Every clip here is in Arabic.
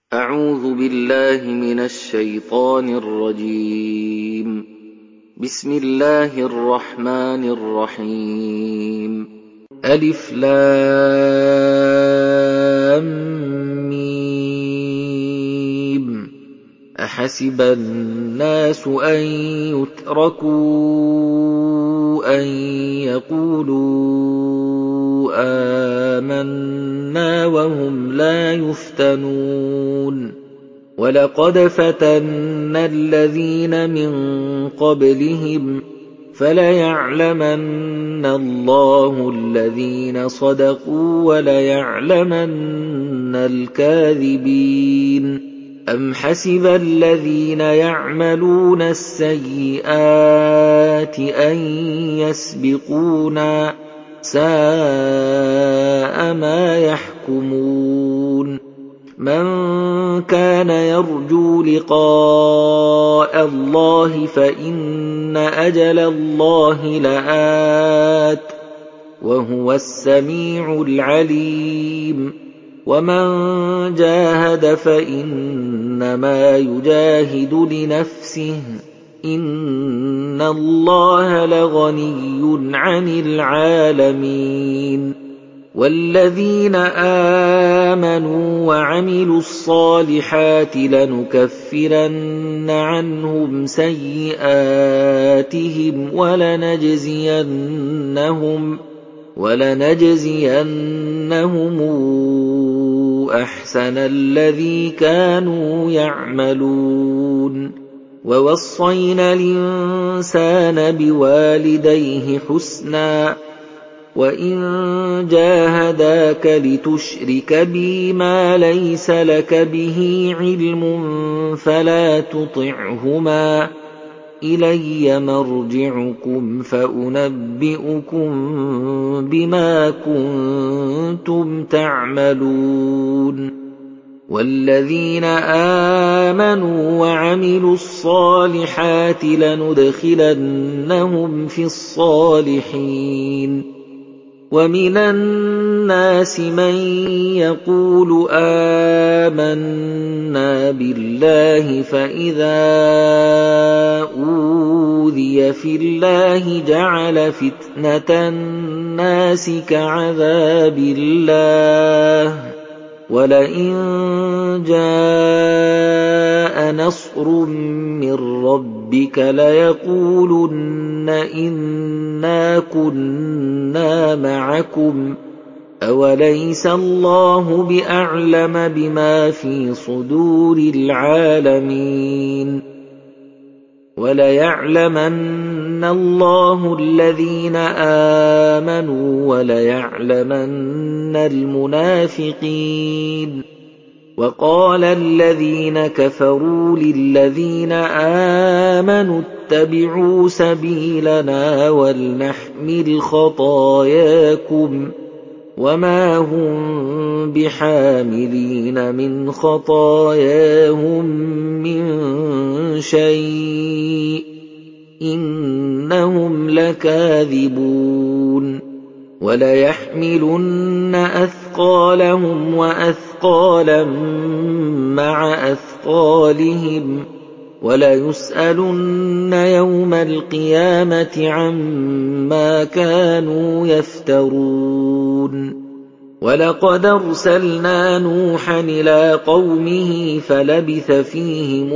أعوذ بالله من الشيطان الرجيم. بسم الله الرحمن الرحيم. ألف لام ميم. أحسب الناس أن يتركوا أن يقولوا آمنا وهم لا يفتنون. ولقد فتنا الذين من قبلهم فليعلمن الله الذين صدقوا وليعلمن الكاذبين. أم حسب الذين يعملون السيئات أن يسبقونا ساء ما يحكمون. من كان يرجو لقاء الله فإن أجل الله لآت وهو السميع العليم. ومن جاهد فإنما يجاهد لنفسه إن الله لغني عن العالمين. والذين آمنوا وعملوا الصالحات لنكفرن عنهم سيئاتهم ولنجزينهم أحسن الذي كانوا يعملون. ووصينا الإنسان بوالديه حسنا وإن جاهداك لتشرك بي ما ليس لك به علم فلا تطعهما إلي مرجعكم فأنبئكم بما كنتم تعملون. والذين آمنوا وعملوا الصالحات لندخلنهم في الصالحين. ومن الناس من يقول آمنا بالله فإذا أوذي في الله جعل فتنة الناس كعذاب الله ولئن جاء نصر من ربك ليقولن إنا كنا معكم أوليس الله بأعلم بما في صدور العالمين. وليعلمن الله الذين آمنوا وليعلمن المنافقين. وقال الذين كفروا للذين آمنوا اتبعوا سبيلنا ولنحمل خطاياكم وما هم بحاملين من خطاياهم من شيء إنهم لكاذبون. وليحملن أثقالهم وأثقالا مع أثقالهم وليسألن يوم القيامة عما كانوا يفترون. ولقد أرسلنا نوحا إلى قومه فلبث فيهم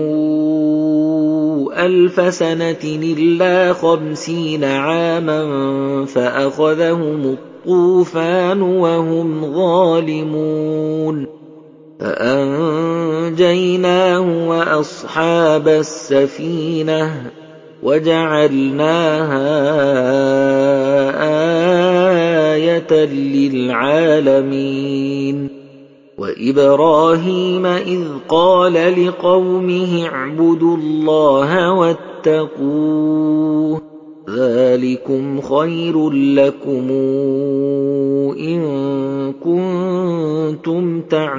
1000 سنة إلا 50 عاما فأخذهم الطوفان وهم ظالمون فأنجيناه وأصحاب السفينة وجعلناها آية للعالمين. وإبراهيم إذ قال لقومه اعبدوا الله واتقوه ذلكم خير لكم إن كنتم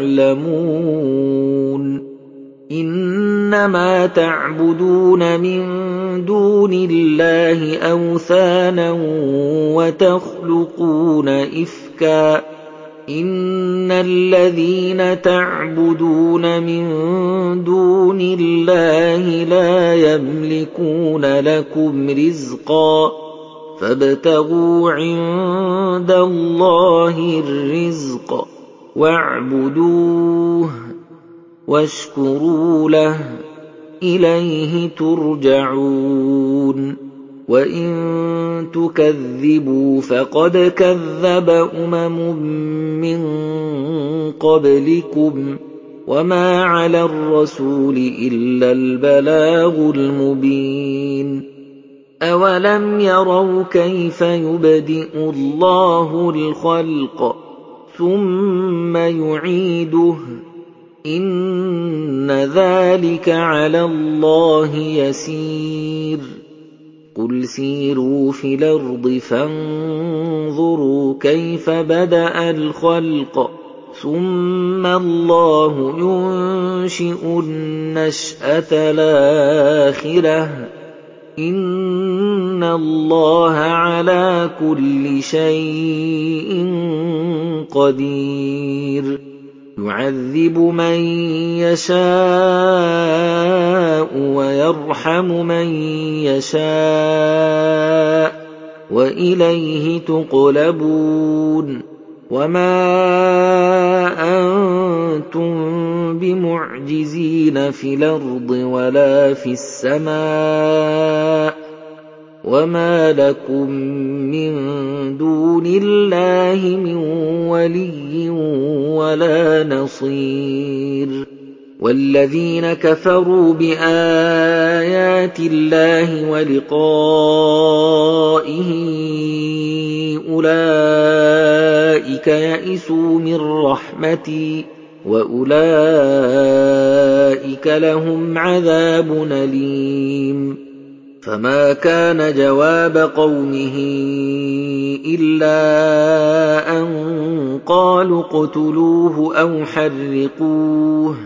تعلمون. إنما تعبدون من دون الله أوثانا وتخلقون إفكا إن الذين تعبدون من دون الله لا يملكون لكم رزقا فابتغوا عند الله الرزق واعبدوه واشكروا له إليه ترجعون وإن تكذبوا فقد كذب من قبلكم وما على الرسول إلا البلاغ المبين أولم يروا كيف يبدئ الله الخلق ثم يعيده إن ذلك على الله يسير قل سيروا في الأرض فانظروا كيف بدأ الخلق ثم الله ينشئ النشأة الآخرة إن الله على كل شيء قدير يعذب من يشاء ويرحم من يشاء وإليه تقلبون وما أنتم بمعجزين في الأرض ولا في السماء وما لكم من دون الله من ولي ولا نصير والذين كفروا بآيات الله ولقائه أولئك يئسوا من رحمتي وأولئك لهم عذاب أليم فما كان جواب قومه إلا أن قالوا اقتلوه أو حرقوه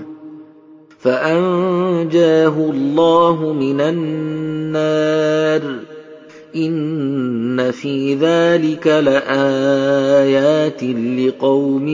فأنجاه الله من النار إن في ذلك لآيات لقوم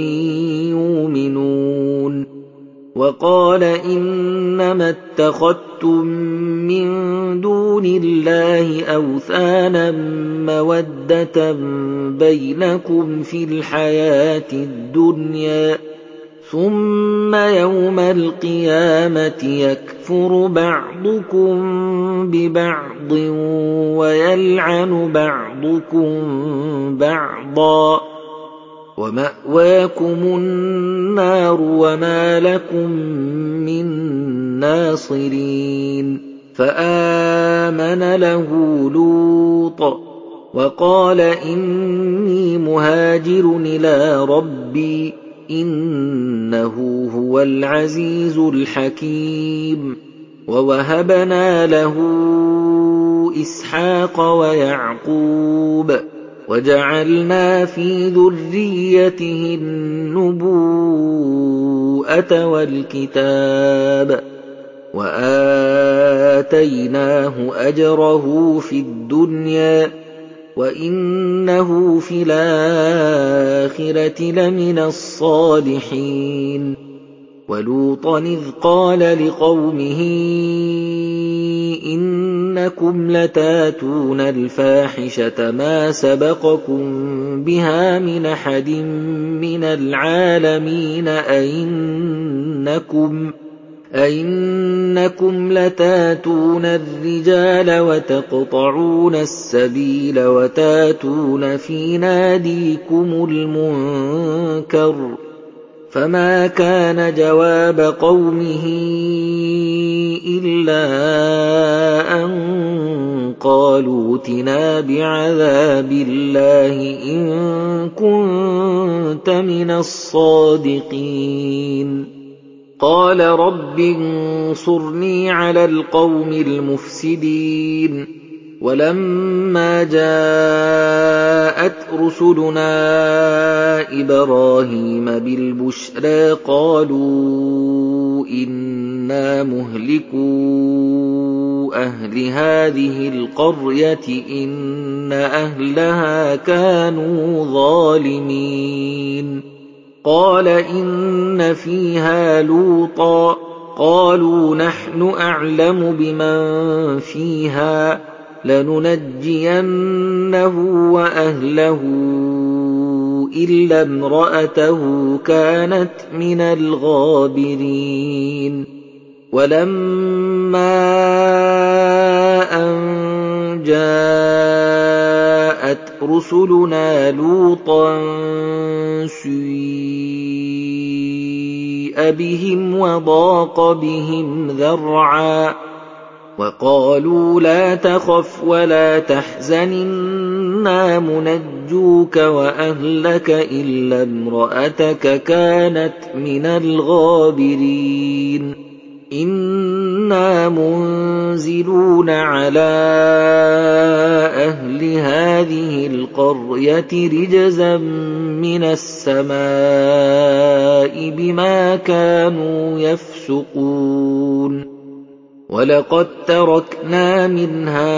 يؤمنون وقال إنما اتخذتم من دون الله أوثانا مودة بينكم في الحياة الدنيا ثم يوم القيامة يكفر بعضكم ببعض ويلعن بعضكم بعضا ومأواكم النار وما لكم من ناصرين فآمن له لوط وقال إني مهاجر إلى ربي إنه هو العزيز الحكيم ووهبنا له إسحاق ويعقوب وجعلنا في ذريته النبوءة والكتاب وآتيناه أجره في الدنيا وإنه في الآخرة لمن الصالحين ولوطا إذ قال لقومه إنكم لتاتون الفاحشة ما سبقكم بها من أحد من العالمين أئنكم لتاتون الرجال وتقطعون السبيل وتاتون في ناديكم المنكر فما كان جواب قومه إلا أن قالوا ائتنا بعذاب الله إن كنت من الصادقين قال رب انصرني على القوم المفسدين ولما جاءت رسلنا إبراهيم بالبشرى قالوا إنا مهلكو أهل هذه القرية إن أهلها كانوا ظالمين قَالَ إِنَّ فِيهَا لُوطًا ۚ قَالُوا نَحْنُ أَعْلَمُ بِمَن فِيهَا ۖ لَنُنَجِّيَنَّهُ وَأَهْلَهُ إِلَّا امْرَأَتَهُ كَانَتْ مِنَ الْغَابِرِينَ وَلَمَّا أَن جَاءَتْ رُسُلُنَا لُوطًا سِيءَ بِهِمْ وَضَاقَ بِهِمْ ذَرْعًا وَقَالُوا لَا تَخَفْ وَلَا تَحْزَنْ إِنَّا مُنَجُّوكَ وَأَهْلَكَ إِلَّا امْرَأَتَكَ كَانَتْ مِنَ الْغَابِرِينَ إِنَّا مُنزِلُونَ عَلَىٰ أَهْلِ هَٰذِهِ الْقَرْيَةِ رِجْزًا مِّنَ السَّمَاءِ بِمَا كَانُوا يَفْسُقُونَ وَلَقَد تَّرَكْنَا مِنْهَا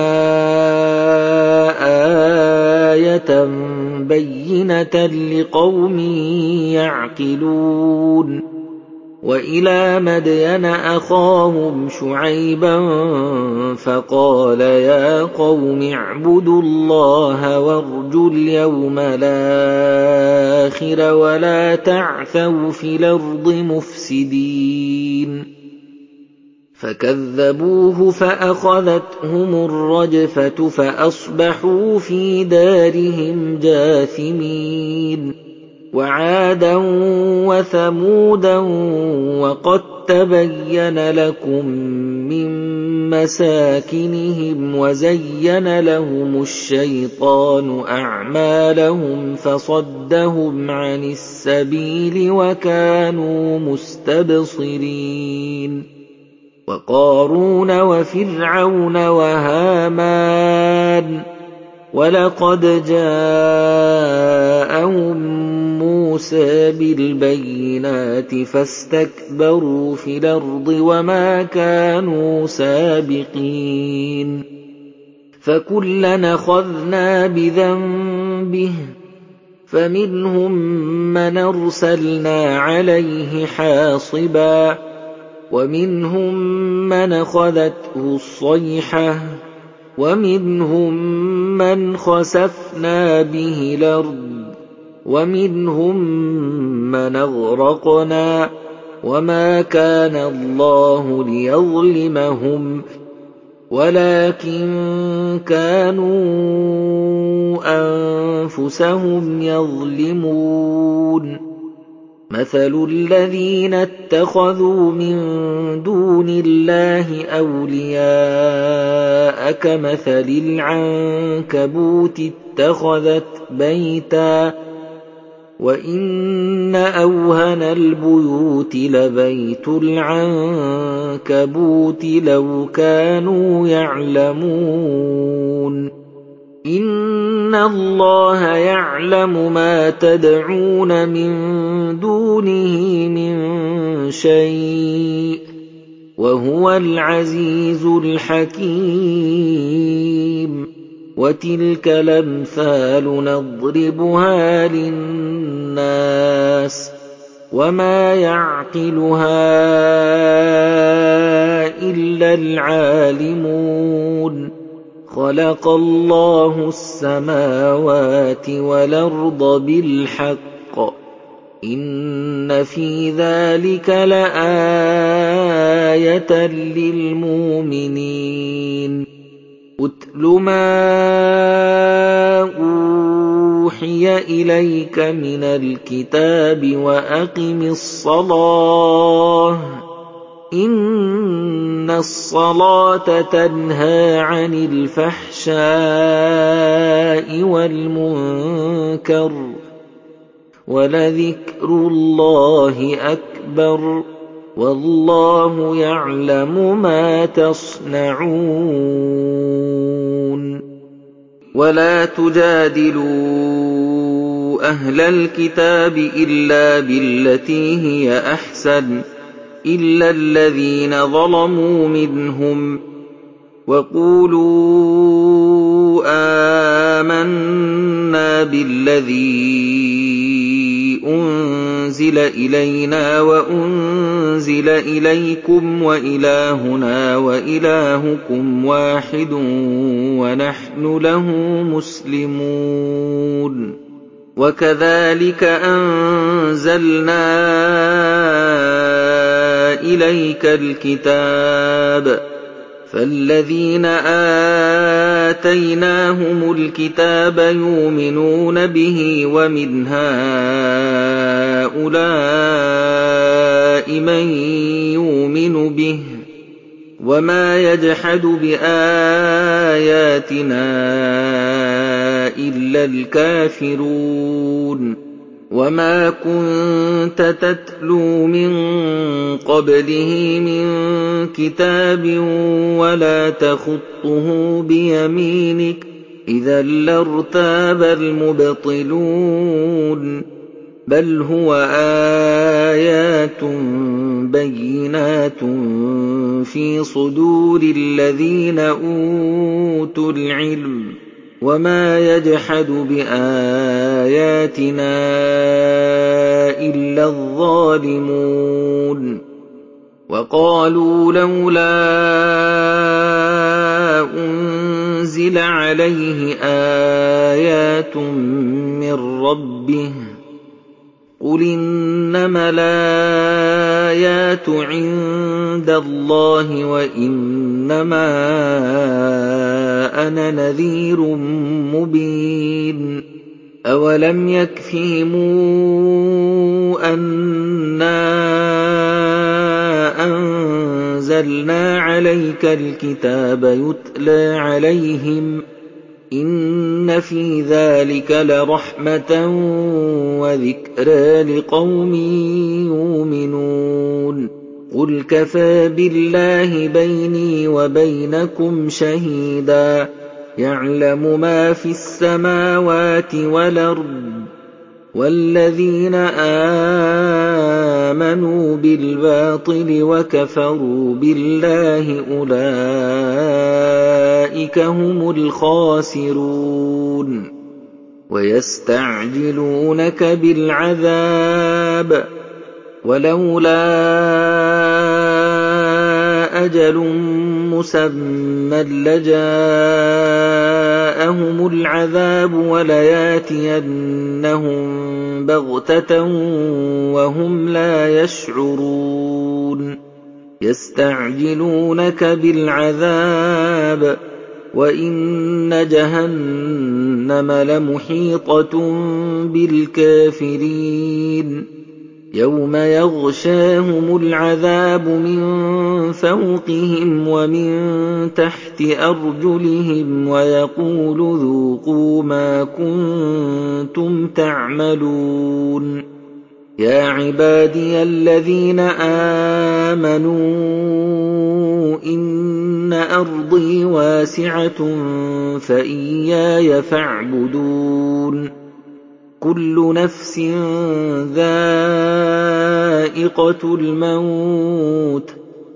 آيَةً بَيِّنَةً لِّقَوْمٍ يَعْقِلُونَ وَإِلَىٰ مَدْيَنَ أَخَاهُمْ شُعَيْبًا فَقَالَ يَا قَوْمِ اعْبُدُوا اللَّهَ وَارْجُوا الْيَوْمَ الْآخِرَ وَلَا تَعْثَوْا فِي الْأَرْضِ مُفْسِدِينَ فَكَذَّبُوهُ فَأَخَذَتْهُمُ الرَّجْفَةُ فَأَصْبَحُوا فِي دَارِهِمْ جَاثِمِينَ وَعَادًا وَثَمُودًا وَقَد تَّبَيَّنَ لَكُم مِّن مَّسَاكِنِهِمْ وَزَيَّنَ لَهُمُ الشَّيْطَانُ أَعْمَالَهُمْ فَصَدَّهُمْ عَنِ السَّبِيلِ وَكَانُوا مُسْتَبْصِرِينَ وَقَارُونَ وَفِرْعَوْنَ وَهَامَانَ وَلَقَدْ جَاءَهُم مُّوسَىٰ بِالْبَيِّنَاتِ فَاسْتَكْبَرُوا فِي الْأَرْضِ وَمَا كَانُوا سَابِقِينَ فَكُلًّا أَخَذْنَا بِذَنبِهِ فَمِنْهُم مَّنْ أَرْسَلْنَا عَلَيْهِ حَاصِبًا وَمِنْهُم مَّنْ أَخَذَتْهُ الصَّيْحَةُ وَمِنْهُم مَّنْ خَسَفْنَا بِهِ الْأَرْضَ وَمِنْهُم مَّنْ أَغْرَقْنَا وَمَا كَانَ اللَّهُ لِيَظْلِمَهُمْ وَلَٰكِن كَانُوا أَنفُسَهُمْ يَظْلِمُونَ مَثَلُ الَّذِينَ اتَّخَذُوا مِن دُونِ اللَّهِ أَوْلِيَاءَ كَمَثَلِ الْعَنكَبُوتِ اتَّخَذَتْ بَيْتًا وَإِنَّ أَوْهَنَ الْبُيُوتِ لَبَيْتُ الْعَنكَبُوتِ لَوْ كَانُوا يَعْلَمُونَ إِنَّ اللَّهَ يَعْلَمُ مَا تَدْعُونَ مِن دُونِهِ مِن شَيْءٍ وَهُوَ الْعَزِيزُ الْحَكِيمُ وَتِلْكَ الْأَمْثَالُ نَضْرِبُهَا لِلنَّاسِ وَمَا يَعْقِلُهَا إِلَّا الْعَالِمُونَ خَلَقَ اللَّهُ السَّمَاوَاتِ وَالْأَرْضَ بِالْحَقِّ ۚ إِنَّ فِي ذَٰلِكَ لَآيَةً لِّلْمُؤْمِنِينَ اتْلُ مَا أُوحِيَ إِلَيْكَ مِنَ الْكِتَابِ وَأَقِمِ الصَّلَاةَ ۖ إِنَّ الصَّلَاةَ تَنْهَىٰ عَنِ الْفَحْشَاءِ وَالْمُنكَرِ ۗ وَلَذِكْرُ اللَّهِ أَكْبَرُ ۗ وَاللَّهُ يَعْلَمُ مَا تَصْنَعُونَ وَلَا تُجَادِلُوا أَهْلَ الْكِتَابِ إِلَّا بِالَّتِي هِيَ أَحْسَنُ إِلَّا الَّذِينَ ظَلَمُوا مِنْهُمْ وَقُولُوا آمَنَّا بِالَّذِي أُنزِلَ أُنزِلَ إِلَيْنَا وَأُنزِلَ إِلَيْكُمْ وَإِلَٰهُنَا وَإِلَٰهُكُمْ وَاحِدٌ وَنَحْنُ لَهُ مُسْلِمُونَ وَكَذَٰلِكَ أَنزَلْنَا إِلَيْكَ الْكِتَابَ فَالَّذِينَ آتَيْنَاهُمُ الْكِتَابَ يُؤْمِنُونَ بِهِ وَمِنْ هَٰؤُلَاءِ مَن يُؤْمِنُ بِهِ وَمَا يَجْحَدُ بِآيَاتِنَا إِلَّا الْكَافِرُونَ وَمَا كُنتَ تَتْلُو مِن قَبْلِهِ مِن كِتَابٍ وَلَا تَخُطُّهُ بِيَمِينِكَ إِذًا لَّارْتَابَ الْمُبْطِلُونَ بَلْ هُوَ آيَاتٌ بَيِّنَاتٌ فِي صُدُورِ الَّذِينَ أُوتُوا الْعِلْمَ وَمَا يَجْحَدُ بِآيَاتِنَا إِلَّا الظَّالِمُونَ وَقَالُوا لَوْلَا أُنزِلَ عَلَيْهِ آيَاتٌ مِّن رَّبِّهِ قُلْ إِنَّمَا الْآيَاتُ عِندَ اللَّهِ وَإِنَّمَا أَنَا نَذِيرٌ مُّبِينٌ أَوَلَمْ يَكْفِهِمْ أَنَّا أَنزَلْنَا عَلَيْكَ الْكِتَابَ يُتْلَىٰ عَلَيْهِمْ إِنَّ فِي ذَٰلِكَ لَرَحْمَةً وَذِكْرَىٰ لِقَوْمٍ يُؤْمِنُونَ قُلْ كَفَىٰ بِاللَّهِ بَيْنِي وَبَيْنَكُمْ شَهِيدًا يَعْلَمُ مَا فِي السَّمَاوَاتِ وَالْأَرْضِ وَالَّذِينَ آمَنُوا بِالْبَاطِلِ وَكَفَرُوا بِاللَّهِ أُولَٰئِكَ هُمُ الْخَاسِرُونَ وَيَسْتَعْجِلُونَكَ بِالْعَذَابِ وَلَوْلَا أَجَلٌ مُّسَمًّى لَّجَاءَهُمُ الْعَذَابُ وَلَيَأْتِيَنَّهُم بَغْتَةً وَهُمْ لَا يَشْعُرُونَ يَسْتَعْجِلُونَكَ بِالْعَذَابِ وَإِنَّ جَهَنَّمَ لَمُحِيطَةٌ بِالْكَافِرِينَ يَوْمَ يَغْشَاهُمُ الْعَذَابُ مِن فَوْقِهِمْ وَمِن تَحْتِ أَرْجُلِهِمْ وَيَقُولُ ذُوقُوا مَا كُنتُمْ تَعْمَلُونَ يَا عِبَادِيَ الَّذِينَ آمَنُوا إِنَّ أَرْضِي وَاسِعَةٌ فَإِيَّايَ فَاعْبُدُونِ كُلُّ نَفْسٍ ذَائِقَةُ الْمَوْتِ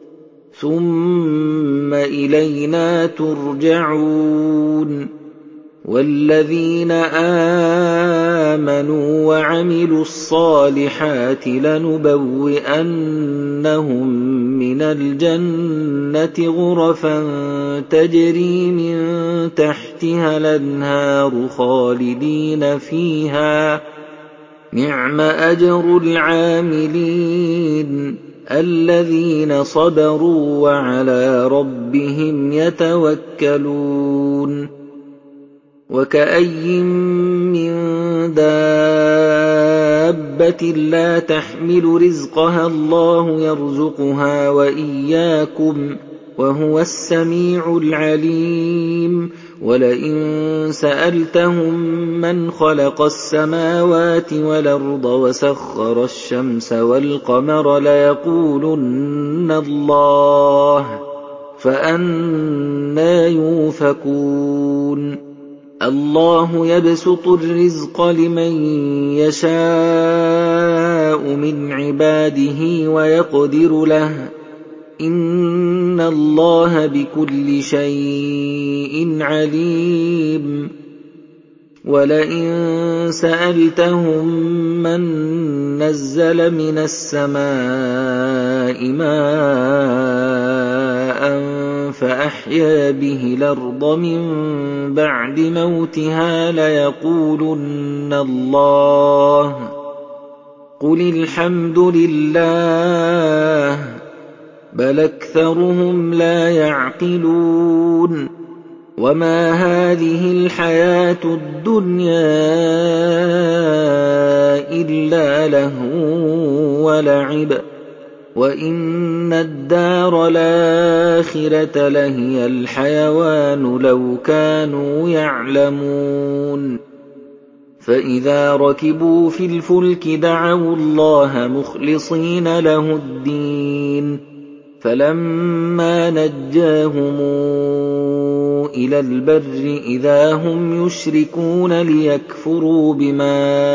ثُمَّ إِلَيْنَا تُرْجَعُونَ وَالَّذِينَ آمَنُوا وَعَمِلُوا الصَّالِحَاتِ لَنُبَوِّئَنَّهُم مِّنَ الْجَنَّةِ غُرَفًا تَجْرِي مِن تَحْتِهَا الْأَنْهَارُ خَالِدِينَ فِيهَا نِعْمَ أَجْرُ الْعَامِلِينَ الَّذِينَ صَبَرُوا وَعَلَىٰ رَبِّهِمْ يَتَوَكَّلُونَ وَكَأَيِّن مِّن دَابَّةٍ لَّا تَحْمِلُ رِزْقَهَا اللَّهُ يَرْزُقُهَا وَإِيَّاكُمْ وَهُوَ السَّمِيعُ الْعَلِيمُ وَلَئِن سَأَلْتَهُم مَّنْ خَلَقَ السَّمَاوَاتِ وَالْأَرْضَ وَسَخَّرَ الشَّمْسَ وَالْقَمَرَ لَيَقُولُنَّ اللَّهُ فَأَنَّىٰ يُؤْفَكُونَ اللَّهُ يَبْسُطُ الرِّزْقَ لِمَن يَشَاءُ مِنْ عِبَادِهِ وَيَقْدِرُ لَهُ إِنَّ اللَّهَ بِكُلِّ شَيْءٍ عَلِيمٌ وَلَئِن سَأَلْتَهُم مَّن نَّزَّلَ مِنَ السَّمَاءِ مَاءً فَأَحْيَا بِهِ الْأَرْضَ مِن بَعْدِ مَوْتِهَا لَيَقُولُنَّ اللَّهُ ۚ قُلِ الْحَمْدُ لِلَّهِ ۚ بَلْ أَكْثَرُهُمْ لَا يَعْقِلُونَ وَمَا هَٰذِهِ الْحَيَاةُ الدُّنْيَا إِلَّا لَهْوٌ وَلَعِبٌ ۚ وَإِنَّ الدَّارَ الْآخِرَةَ لَهِيَ الْحَيَوَانُ لَوْ كَانُوا يَعْلَمُونَ فَإِذَا رَكِبُوا فِي الْفُلْكِ دَعَوُا اللَّهَ مُخْلِصِينَ لَهُ الدِّينَ فَلَمَّا نَجَّاهُمْ إِلَى الْبَرِّ إِذَا هُمْ يُشْرِكُونَ لِيَكْفُرُوا بِمَا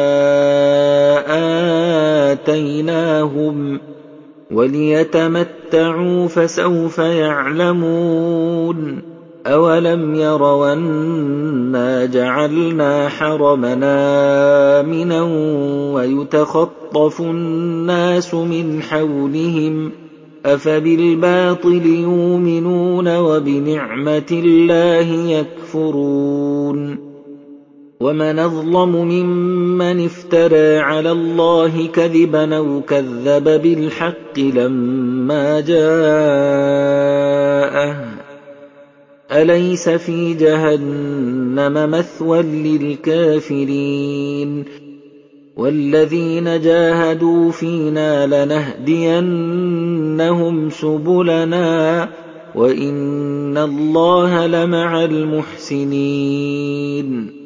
آتَيْنَاهُمْ وَلِيَتَمَتَّعُوا فَسَوْفَ يَعْلَمُونَ أَوَلَمْ يَرَوْا أَنَّا جَعَلْنَا حَرَمًا آمِنًا وَيُتَخَطَّفُ النَّاسُ مِنْ حَوْلِهِمْ ۚ أَفَبِالْبَاطِلِ يُؤْمِنُونَ وَبِنِعْمَةِ اللَّهِ يَكْفُرُونَ وَمَنْ أَظْلَمُ مِمَّنِ افْتَرَىٰ عَلَى اللَّهِ كَذِبًا أَوْ كَذَّبَ بِالْحَقِّ لَمَّا جَاءَهُ ۚ أَلَيْسَ فِي جَهَنَّمَ مَثْوًى لِّلْكَافِرِينَ وَالَّذِينَ جَاهَدُوا فِينَا لَنَهْدِيَنَّهُمْ سُبُلَنَا وَإِنَّ اللَّهَ لَمَعَ الْمُحْسِنِينَ